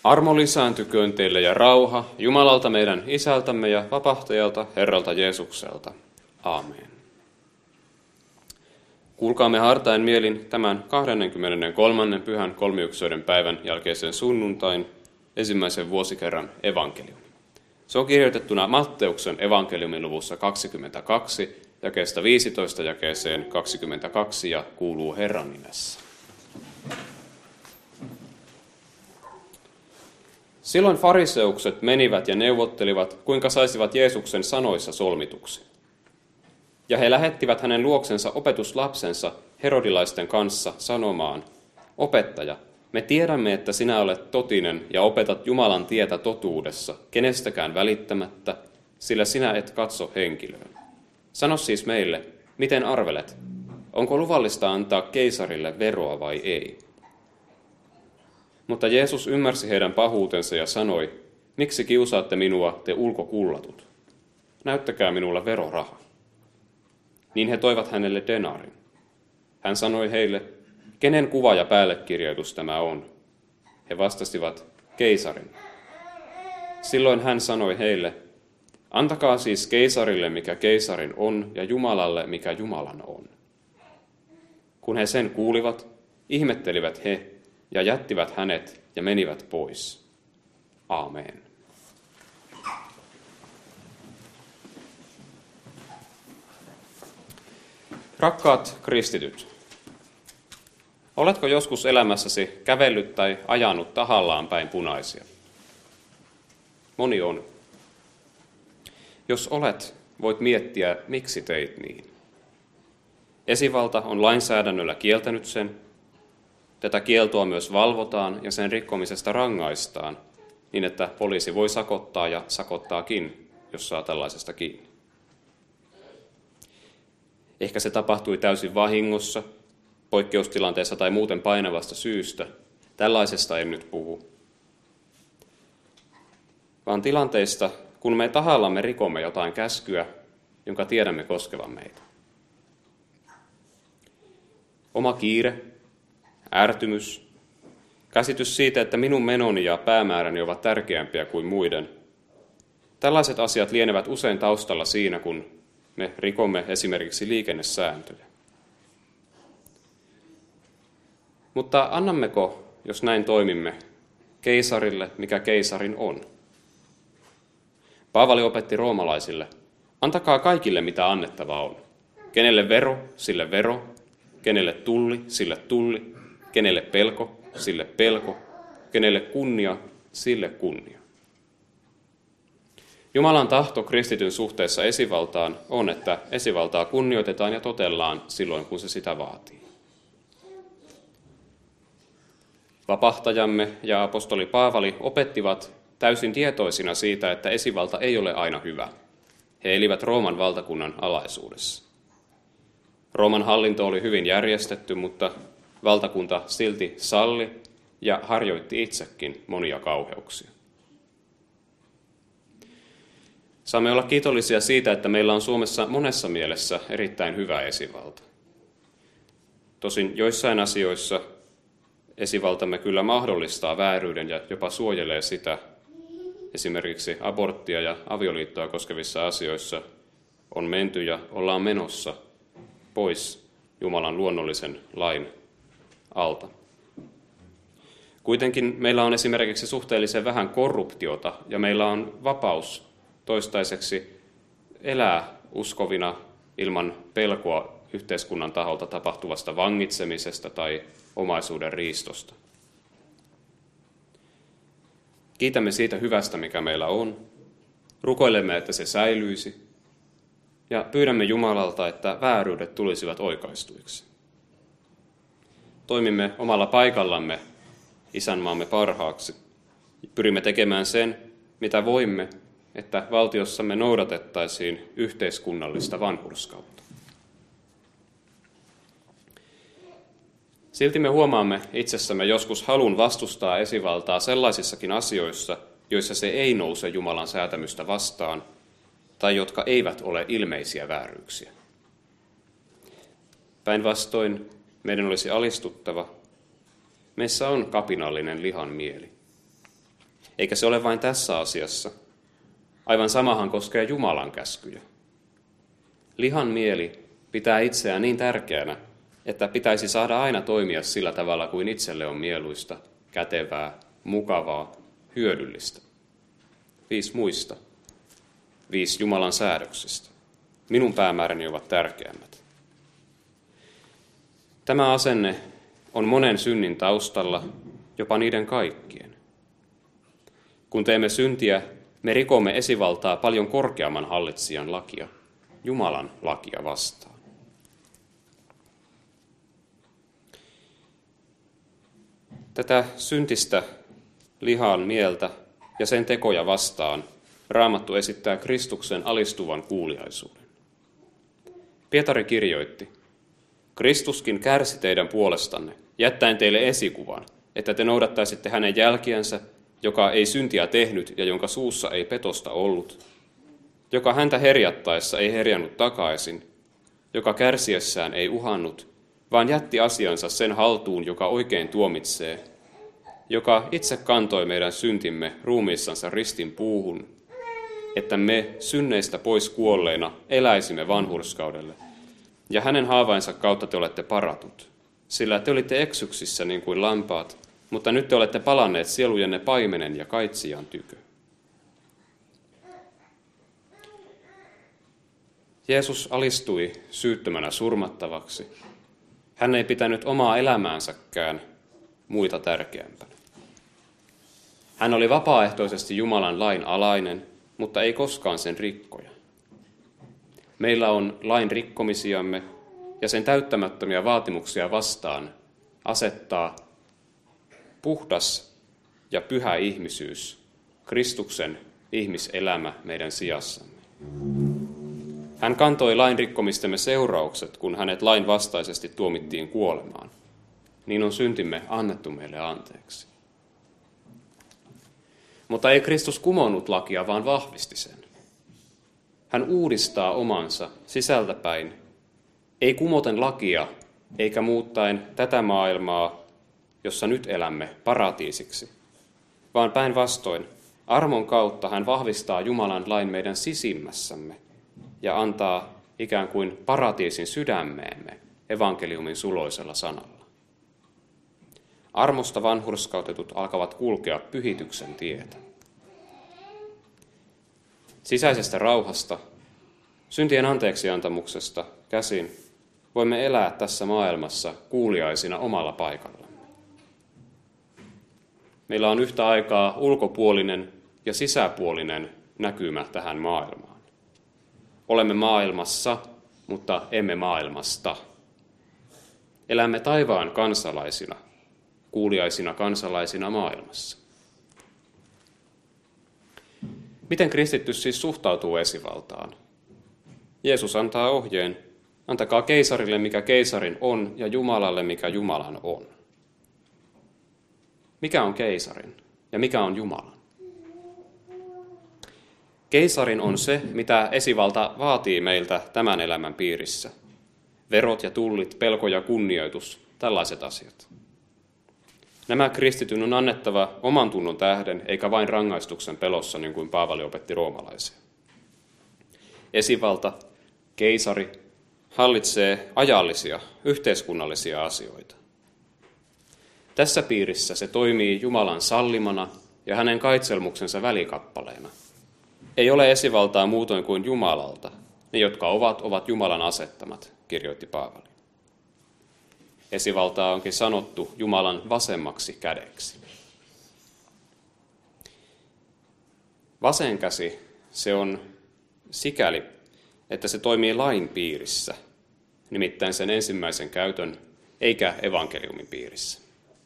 Armo lisääntyköön teille ja rauha Jumalalta meidän Isältämme ja Vapahtajalta, Herralta Jeesukselta. Aamen. Kuulkaamme hartain mielin tämän 23. pyhän kolmiyksoiden päivän jälkeisen sunnuntain ensimmäisen vuosikerran evankeliumi. Se on kirjoitettuna Matteuksen evankeliumin luvussa 22, jakeesta 15 jakeeseen 22 ja kuuluu Herran nimessä. Silloin fariseukset menivät ja neuvottelivat, kuinka saisivat Jeesuksen sanoissa solmituksi. Ja he lähettivät hänen luoksensa opetuslapsensa herodilaisten kanssa sanomaan, Opettaja, me tiedämme, että sinä olet totinen ja opetat Jumalan tietä totuudessa, kenestäkään välittämättä, sillä sinä et katso henkilöön. Sano siis meille, miten arvelet, onko luvallista antaa keisarille veroa vai ei? Mutta Jeesus ymmärsi heidän pahuutensa ja sanoi, miksi kiusaatte minua, te ulkokullatut? Näyttäkää minulle veroraha. Niin he toivat hänelle denaarin. Hän sanoi heille, kenen kuva ja päällekirjoitus tämä on? He vastasivat, keisarin. Silloin hän sanoi heille, antakaa siis keisarille, mikä keisarin on, ja Jumalalle, mikä Jumalan on. Kun he sen kuulivat, ihmettelivät he, ja jättivät hänet ja menivät pois. Aamen. Rakkaat kristityt, oletko joskus elämässäsi kävellyt tai ajanut tahallaan päin punaisia? Moni on. Jos olet, voit miettiä, miksi teit niin. Esivalta on lainsäädännöllä kieltänyt sen. Tätä kieltoa myös valvotaan ja sen rikkomisesta rangaistaan, niin että poliisi voi sakottaa ja sakottaakin, jos saa tällaisesta kiinni. Ehkä se tapahtui täysin vahingossa, poikkeustilanteessa tai muuten painavasta syystä. Tällaisesta en nyt puhu. Vaan tilanteista, kun me tahallamme rikomme jotain käskyä, jonka tiedämme koskevan meitä. Oma kiire, ärtymys, käsitys siitä, että minun menoni ja päämääräni ovat tärkeämpiä kuin muiden. Tällaiset asiat lienevät usein taustalla siinä, kun me rikomme esimerkiksi liikennesääntöjä. Mutta annammeko, jos näin toimimme, keisarille, mikä keisarin on? Paavali opetti roomalaisille, antakaa kaikille, mitä annettava on. Kenelle vero, sille vero. Kenelle tulli, sille tulli. Kenelle pelko, sille pelko. Kenelle kunnia, sille kunnia. Jumalan tahto kristityn suhteessa esivaltaan on, että esivaltaa kunnioitetaan ja totellaan silloin, kun se sitä vaatii. Vapahtajamme ja apostoli Paavali opettivat täysin tietoisina siitä, että esivalta ei ole aina hyvä. He elivät Rooman valtakunnan alaisuudessa. Rooman hallinto oli hyvin järjestetty, mutta valtakunta silti salli ja harjoitti itsekin monia kauheuksia. Saamme olla kiitollisia siitä, että meillä on Suomessa monessa mielessä erittäin hyvä esivalta. Tosin joissain asioissa esivaltamme kyllä mahdollistaa vääryyden ja jopa suojelee sitä. Esimerkiksi aborttia ja avioliittoa koskevissa asioissa on menty ja ollaan menossa pois Jumalan luonnollisen lain alta. Kuitenkin meillä on esimerkiksi suhteellisen vähän korruptiota ja meillä on vapaus toistaiseksi elää uskovina ilman pelkoa yhteiskunnan taholta tapahtuvasta vangitsemisesta tai omaisuuden riistosta. Kiitämme siitä hyvästä, mikä meillä on, rukoilemme, että se säilyisi, ja pyydämme Jumalalta, että vääryydet tulisivat oikaistuiksi. Toimimme omalla paikallamme isänmaamme parhaaksi. Pyrimme tekemään sen, mitä voimme, että valtiossamme noudatettaisiin yhteiskunnallista vanhurskautta. Silti me huomaamme itsessämme joskus halun vastustaa esivaltaa sellaisissakin asioissa, joissa se ei nouse Jumalan säätämystä vastaan, tai jotka eivät ole ilmeisiä vääryyksiä. Päinvastoin meidän olisi alistuttava. Meissä on kapinallinen lihan mieli. Eikä se ole vain tässä asiassa. Aivan samahan koskee Jumalan käskyjä. Lihan mieli pitää itseään niin tärkeänä, että pitäisi saada aina toimia sillä tavalla kuin itselle on mieluista, kätevää, mukavaa, hyödyllistä. 5 muista. 5 Jumalan säädöksistä. Minun päämääräni ovat tärkeämmät. Tämä asenne on monen synnin taustalla, jopa niiden kaikkien. Kun teemme syntiä, me rikomme esivaltaa paljon korkeamman hallitsijan lakia, Jumalan lakia vastaan. Tätä syntistä lihan mieltä ja sen tekoja vastaan Raamattu esittää Kristuksen alistuvan kuuliaisuuden. Pietari kirjoitti, Kristuskin kärsi teidän puolestanne, jättäen teille esikuvan, että te noudattaisitte hänen jälkiänsä, joka ei syntiä tehnyt ja jonka suussa ei petosta ollut, joka häntä herjattaessa ei herjannut takaisin, joka kärsiessään ei uhannut, vaan jätti asiansa sen haltuun, joka oikein tuomitsee, joka itse kantoi meidän syntimme ruumiissansa ristin puuhun, että me synneistä pois kuolleina eläisimme vanhurskaudelle, ja hänen haavainsa kautta te olette paratut, sillä te olitte eksyksissä niin kuin lampaat, mutta nyt te olette palanneet sielujenne paimenen ja kaitsijan tykö. Jeesus alistui syyttömänä surmattavaksi. Hän ei pitänyt omaa elämäänsäkään muita tärkeämpänä. Hän oli vapaaehtoisesti Jumalan lain alainen, mutta ei koskaan sen rikkoja. Meillä on lain rikkomisiamme ja sen täyttämättömiä vaatimuksia vastaan asettaa puhdas ja pyhä ihmisyys, Kristuksen ihmiselämä meidän sijassamme. Hän kantoi lain rikkomistemme seuraukset, kun hänet lain vastaisesti tuomittiin kuolemaan. Niin on syntimme annettu meille anteeksi. Mutta ei Kristus kumonnut lakia, vaan vahvisti sen. Hän uudistaa omansa sisältäpäin, ei kumoten lakia, eikä muuttaen tätä maailmaa, jossa nyt elämme, paratiisiksi, vaan päinvastoin armon kautta hän vahvistaa Jumalan lain meidän sisimmässämme ja antaa ikään kuin paratiisin sydämeemme evankeliumin suloisella sanalla. Armosta vanhurskautetut alkavat kulkea pyhityksen tietä. Sisäisestä rauhasta, syntien anteeksiantamuksesta käsin voimme elää tässä maailmassa kuuliaisina omalla paikallamme. Meillä on yhtä aikaa ulkopuolinen ja sisäpuolinen näkymä tähän maailmaan. Olemme maailmassa, mutta emme maailmasta. Elämme taivaan kansalaisina, kuuliaisina kansalaisina maailmassa. Miten kristitty siis suhtautuu esivaltaan? Jeesus antaa ohjeen, antakaa keisarille mikä keisarin on ja Jumalalle mikä Jumalan on. Mikä on keisarin ja mikä on Jumalan? Keisarin on se, mitä esivalta vaatii meiltä tämän elämän piirissä. Verot ja tullit, pelko ja kunnioitus, tällaiset asiat. Nämä kristityn on annettava oman tunnon tähden, eikä vain rangaistuksen pelossa, niin kuin Paavali opetti roomalaisia. Esivalta, keisari, hallitsee ajallisia, yhteiskunnallisia asioita. Tässä piirissä se toimii Jumalan sallimana ja hänen kaitselmuksensa välikappaleena. Ei ole esivaltaa muutoin kuin Jumalalta. Ne, jotka ovat Jumalan asettamat, kirjoitti Paavali. Esivaltaa onkin sanottu Jumalan vasemmaksi kädeksi. Vasen käsi, se on sikäli, että se toimii lain piirissä, nimittäin sen ensimmäisen käytön, eikä evankeliumin piirissä.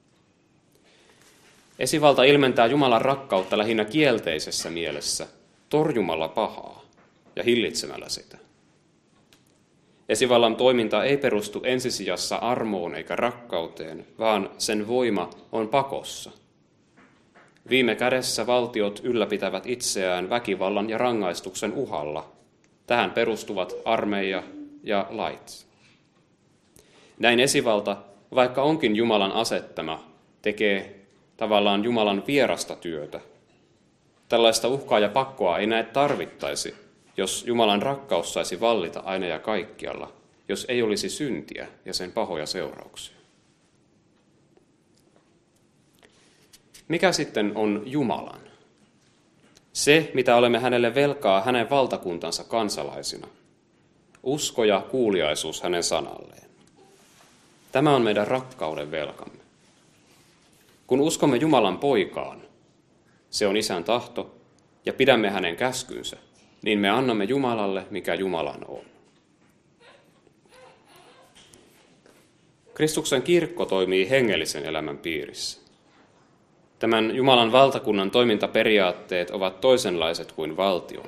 Esivalta ilmentää Jumalan rakkautta lähinnä kielteisessä mielessä, torjumalla pahaa ja hillitsemällä sitä. Esivallan toiminta ei perustu ensisijassa armoon eikä rakkauteen, vaan sen voima on pakossa. Viime kädessä valtiot ylläpitävät itseään väkivallan ja rangaistuksen uhalla. Tähän perustuvat armeija ja lait. Näin esivalta, vaikka onkin Jumalan asettama, tekee tavallaan Jumalan vierasta työtä, tällaista uhkaa ja pakkoa ei näet tarvittaisi, jos Jumalan rakkaus saisi vallita aina ja kaikkialla, jos ei olisi syntiä ja sen pahoja seurauksia. Mikä sitten on Jumalan? Se, mitä olemme hänelle velkaa hänen valtakuntansa kansalaisina. Usko ja kuuliaisuus hänen sanalleen. Tämä on meidän rakkauden velkamme. Kun uskomme Jumalan poikaan, se on Isän tahto, ja pidämme hänen käskynsä, niin me annamme Jumalalle, mikä Jumalan on. Kristuksen kirkko toimii hengellisen elämän piirissä. Tämän Jumalan valtakunnan toimintaperiaatteet ovat toisenlaiset kuin valtion.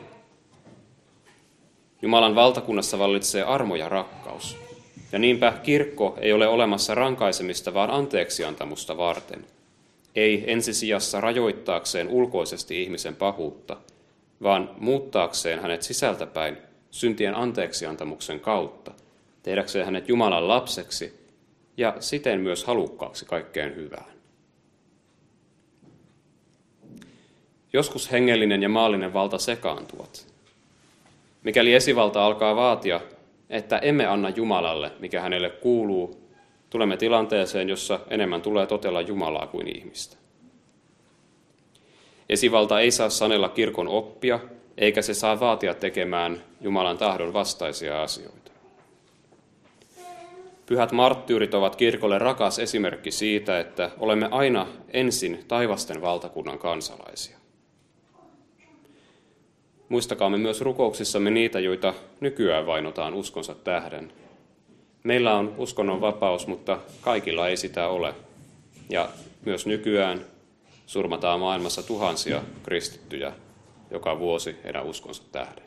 Jumalan valtakunnassa vallitsee armo ja rakkaus, ja niinpä kirkko ei ole olemassa rankaisemista, vaan anteeksiantamusta varten. Ei ensisijassa rajoittaakseen ulkoisesti ihmisen pahuutta, vaan muuttaakseen hänet sisältäpäin syntien anteeksiantamuksen kautta, tehdäkseen hänet Jumalan lapseksi ja siten myös halukkaaksi kaikkeen hyvään. Joskus hengellinen ja maallinen valta sekaantuvat. Mikäli esivalta alkaa vaatia, että emme anna Jumalalle, mikä hänelle kuuluu, tulemme tilanteeseen, jossa enemmän tulee totella Jumalaa kuin ihmistä. Esivalta ei saa sanella kirkon oppia, eikä se saa vaatia tekemään Jumalan tahdon vastaisia asioita. Pyhät marttyyrit ovat kirkolle rakas esimerkki siitä, että olemme aina ensin taivasten valtakunnan kansalaisia. Muistakaamme myös rukouksissamme niitä, joita nykyään vainotaan uskonsa tähden. Meillä on uskonnon vapaus, mutta kaikilla ei sitä ole. Ja myös nykyään surmataan maailmassa tuhansia kristittyjä joka vuosi heidän uskonsa tähden.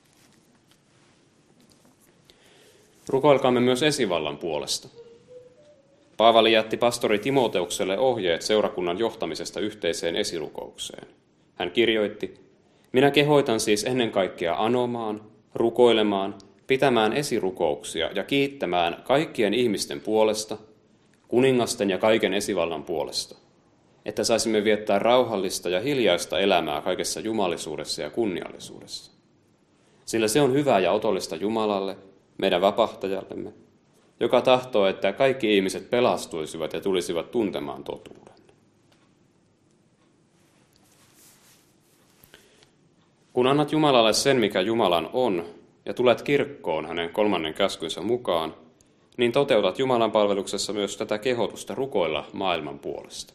Rukoilkaamme myös esivallan puolesta. Paavali jätti pastori Timoteukselle ohjeet seurakunnan johtamisesta yhteiseen esirukoukseen. Hän kirjoitti: minä kehoitan siis ennen kaikkea anomaan, rukoilemaan, pitämään esirukouksia ja kiittämään kaikkien ihmisten puolesta, kuningasten ja kaiken esivallan puolesta, että saisimme viettää rauhallista ja hiljaista elämää kaikessa jumalisuudessa ja kunniallisuudessa. Sillä se on hyvää ja otollista Jumalalle, meidän vapahtajallemme, joka tahtoo, että kaikki ihmiset pelastuisivat ja tulisivat tuntemaan totuuden. Kun annat Jumalalle sen, mikä Jumalan on, ja tulet kirkkoon hänen 3. käskynsä mukaan, niin toteutat Jumalan palveluksessa myös tätä kehotusta rukoilla maailman puolesta.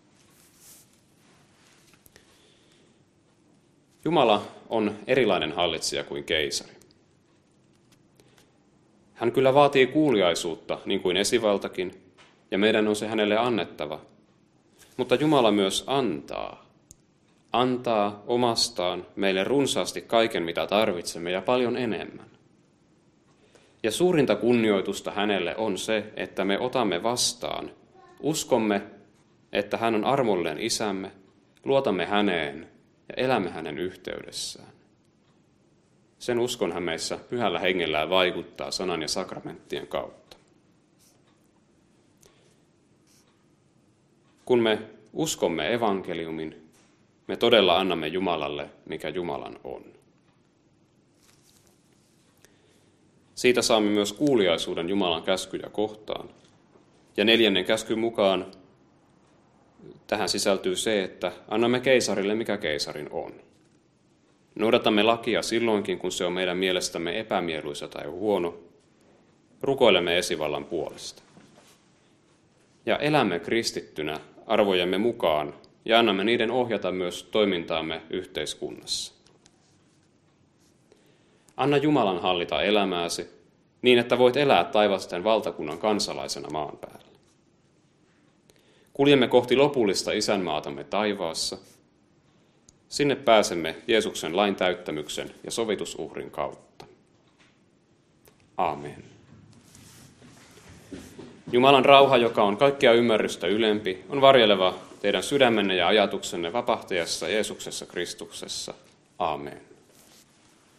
Jumala on erilainen hallitsija kuin keisari. Hän kyllä vaatii kuuliaisuutta, niin kuin esivaltakin, ja meidän on se hänelle annettava. Mutta Jumala myös antaa omastaan meille runsaasti kaiken, mitä tarvitsemme, ja paljon enemmän. Ja suurinta kunnioitusta hänelle on se, että me otamme vastaan, uskomme, että hän on armollinen isämme, luotamme häneen ja elämme hänen yhteydessään. Sen uskon hän meissä pyhällä hengellään vaikuttaa sanan ja sakramenttien kautta. Kun me uskomme evankeliumin, me todella annamme Jumalalle, mikä Jumalan on. Siitä saamme myös kuuliaisuuden Jumalan käskyjä kohtaan. Ja 4. käskyn mukaan tähän sisältyy se, että annamme keisarille, mikä keisarin on. Noudatamme lakia silloinkin, kun se on meidän mielestämme epämieluisa tai huono. Rukoilemme esivallan puolesta. Ja elämme kristittynä arvojemme mukaan ja annamme niiden ohjata myös toimintaamme yhteiskunnassa. Anna Jumalan hallita elämääsi niin, että voit elää taivasten valtakunnan kansalaisena maan päällä. Kuljemme kohti lopullista isänmaatamme taivaassa. Sinne pääsemme Jeesuksen lain täyttämyksen ja sovitusuhrin kautta. Aamen. Jumalan rauha, joka on kaikkea ymmärrystä ylempi, on varjeleva teidän sydämenne ja ajatuksenne vapahtajassa Jeesuksessa Kristuksessa. Aamen.